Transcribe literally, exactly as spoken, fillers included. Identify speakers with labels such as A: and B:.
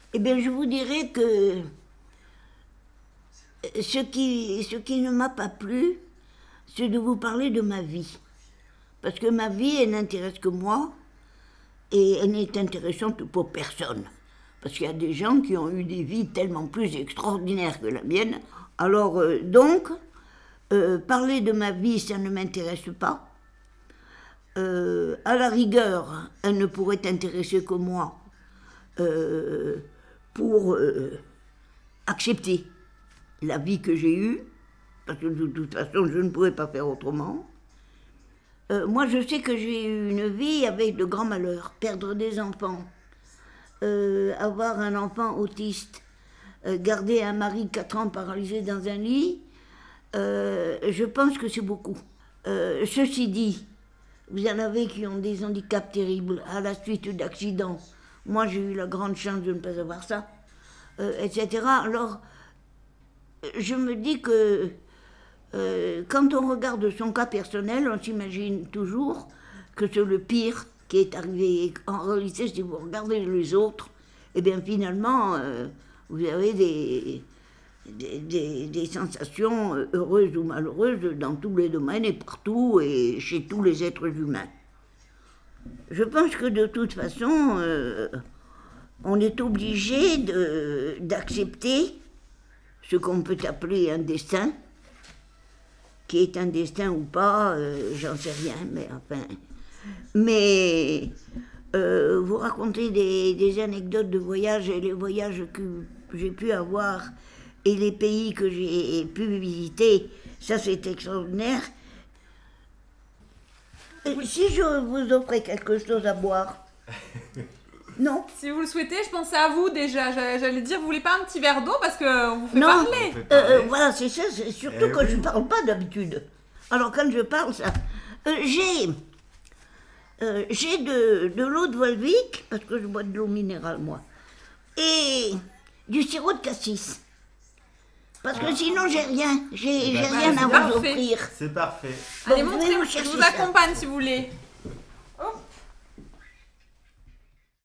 A: Eh bien, je vous dirais que ce qui, ce qui ne m'a pas plu, c'est de vous parler de ma vie. Parce que ma vie, elle n'intéresse que moi, et elle n'est intéressante pour personne. Parce qu'il y a des gens qui ont eu des vies tellement plus extraordinaires que la mienne. Alors, euh, donc, euh, parler de ma vie, ça ne m'intéresse pas. Euh, à la rigueur, elle ne pourrait intéresser que moi euh, pour euh, accepter la vie que j'ai eue, parce que de toute façon, je ne pouvais pas faire autrement. Euh, moi, je sais que j'ai eu une vie avec de grands malheurs. Perdre des enfants, euh, avoir un enfant autiste, euh, garder un mari de quatre ans paralysé dans un lit, euh, je pense que c'est beaucoup. Euh, ceci dit, vous en avez qui ont des handicaps terribles à la suite d'accidents. Moi, j'ai eu la grande chance de ne pas avoir ça, euh, et cetera. Alors, je me dis que euh, quand on regarde son cas personnel, on s'imagine toujours que c'est le pire qui est arrivé. En réalité, si vous regardez les autres, eh bien finalement, euh, vous avez des, des, des, des sensations heureuses ou malheureuses dans tous les domaines et partout et chez tous les êtres humains. Je pense que de toute façon, euh, on est obligé de, d'accepter ce qu'on peut appeler un destin, qui est un destin ou pas, euh, j'en sais rien, mais enfin... Mais euh, vous racontez des, des anecdotes de voyage, et les voyages que j'ai pu avoir, et les pays que j'ai pu visiter, ça c'est extraordinaire. Euh, si je vous offrais quelque chose à boire... Non.
B: Si vous le souhaitez, je pensais à vous déjà. J'allais dire, vous voulez pas un petit verre d'eau parce qu'on vous fait
A: non.
B: parler.
A: Euh, euh, voilà, c'est ça, c'est surtout
C: eh
A: que
C: oui.
A: je ne parle pas d'habitude. Alors quand je parle, ça... Euh, j'ai euh, j'ai de, de l'eau de Volvic, parce que je bois de l'eau minérale, moi, et du sirop de cassis. Parce que sinon, j'ai rien. J'ai, j'ai
C: Bah,
A: rien
B: c'est
A: à vous
B: parfait.
A: offrir.
C: C'est parfait.
A: Bon,
B: Allez,
A: vous pouvez
B: montrez-moi,
A: nous
B: je
A: chercher
B: vous
A: ça.
B: accompagne si vous voulez.